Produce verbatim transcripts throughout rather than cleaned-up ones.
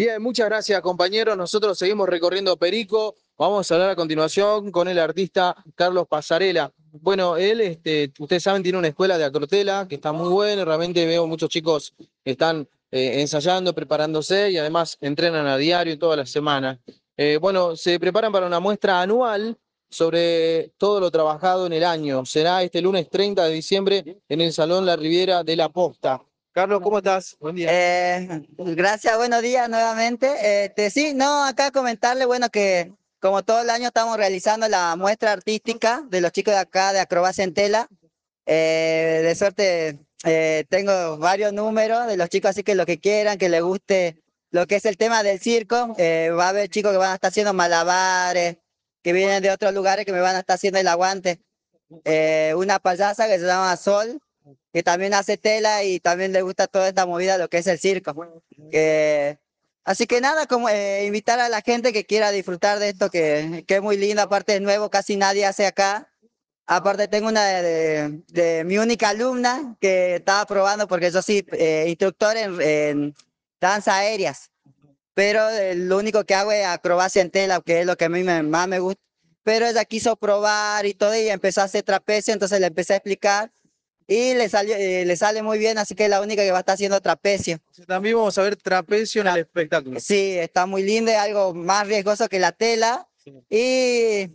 Bien, muchas gracias, compañeros. Nosotros seguimos recorriendo Perico. Vamos a hablar a continuación con el artista Carlos Pasarela. Bueno, él, este, ustedes saben, tiene una escuela de acrotela que está muy buena. Realmente veo muchos chicos que están eh, ensayando, preparándose y además entrenan a diario todas las semanas. Eh, bueno, se preparan para una muestra anual sobre todo lo trabajado en el año. Será este lunes treinta de diciembre en el Salón La Riviera de la Posta. Carlos, ¿cómo estás? Buen día. Eh, gracias, buenos días nuevamente. Este, sí, no, acá comentarle, bueno, que como todo el año estamos realizando la muestra artística de los chicos de acá de Acrobacia en Tela. Eh, de suerte, eh, tengo varios números de los chicos, así que lo que quieran, que les guste lo que es el tema del circo. Eh, va a haber chicos que van a estar haciendo malabares, que vienen de otros lugares que me van a estar haciendo el aguante. Eh, una payasa que se llama Sol, que también hace tela y también le gusta toda esta movida, lo que es el circo. Que, así que nada, como eh, invitar a la gente que quiera disfrutar de esto, que, que es muy lindo, aparte es nuevo, casi nadie hace acá. Aparte tengo una de, de- de mi única alumna que estaba probando, porque yo soy eh, instructor en, en danza aéreas, pero eh, lo único que hago es acrobacia en tela, que es lo que a mí me- más me gusta. Pero ella quiso probar y todo y empezó a hacer trapecio, entonces le empecé a explicar y le salió, eh, le sale muy bien, así que es la única que va a estar haciendo trapecio. También vamos a ver trapecio en el espectáculo. Sí, está muy linda, es algo más riesgoso que la tela. Sí. Y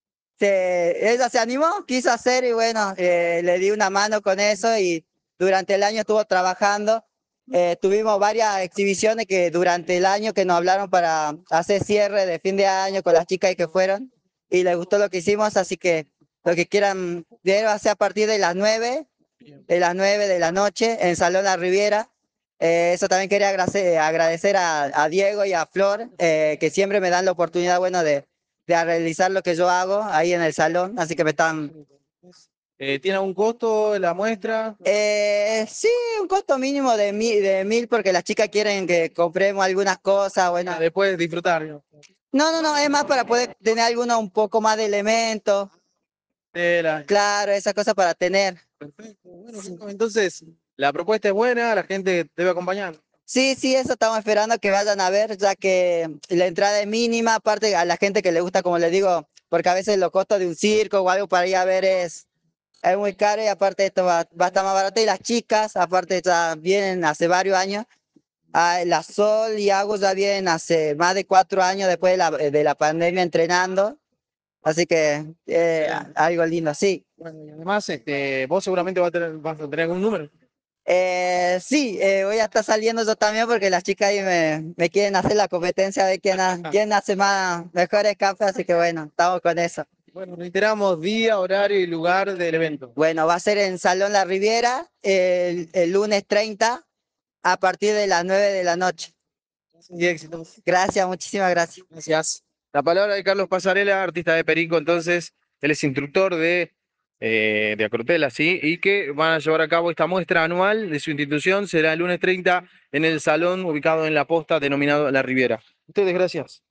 se, ella se animó, quiso hacer y bueno, eh, le di una mano con eso y durante el año estuvo trabajando. Eh, tuvimos varias exhibiciones que durante el año que nos hablaron para hacer cierre de fin de año con las chicas que fueron y les gustó lo que hicimos, así que lo que quieran ver va a ser a partir de las nueve de las nueve de la noche en Salón La Riviera. Eh, eso también quería agradecer, agradecer a, a Diego y a Flor, eh, que siempre me dan la oportunidad, bueno, de, de realizar lo que yo hago ahí en el salón, así que me están... Eh, ¿tiene algún costo la muestra? Eh, sí, un costo mínimo de mil, de mil porque las chicas quieren que compremos algunas cosas, bueno. Ah, después disfrutar, ¿no? No, no, no, es más para poder tener algunos un poco más de elementos, Tela. claro, esas cosas para tener. Perfecto. Bueno, entonces, la propuesta es buena, la gente debe acompañar. Sí, sí, eso estamos esperando que vayan a ver, ya que la entrada es mínima, aparte a la gente que le gusta, como les digo, porque a veces los costos de un circo o algo para ir a ver es, es muy caro y aparte esto va, va a estar más barato. Y las chicas, aparte ya vienen hace varios años, ah, la Sol y Agus ya vienen hace más de cuatro años después de la, de la pandemia entrenando, así que eh, algo lindo, sí. Bueno, y además, este, vos seguramente vas a tener, vas a tener algún número. Eh, sí, eh, voy a estar saliendo yo también porque las chicas ahí me, me quieren hacer la competencia de quién, ha- quién hace más mejores cafés, así que bueno, estamos con eso. Bueno, reiteramos día, horario y lugar del evento. Bueno, va a ser en Salón La Riviera el, el lunes treinta a partir de las nueve de la noche. Y éxitos. Gracias, muchísimas gracias. Gracias. La palabra de Carlos Pasarela, artista de Perico, entonces, él es instructor de, eh, de acrotela, ¿sí? Y que van a llevar a cabo esta muestra anual de su institución, será el lunes treinta en el salón ubicado en La Posta, denominado La Riviera. Ustedes, gracias.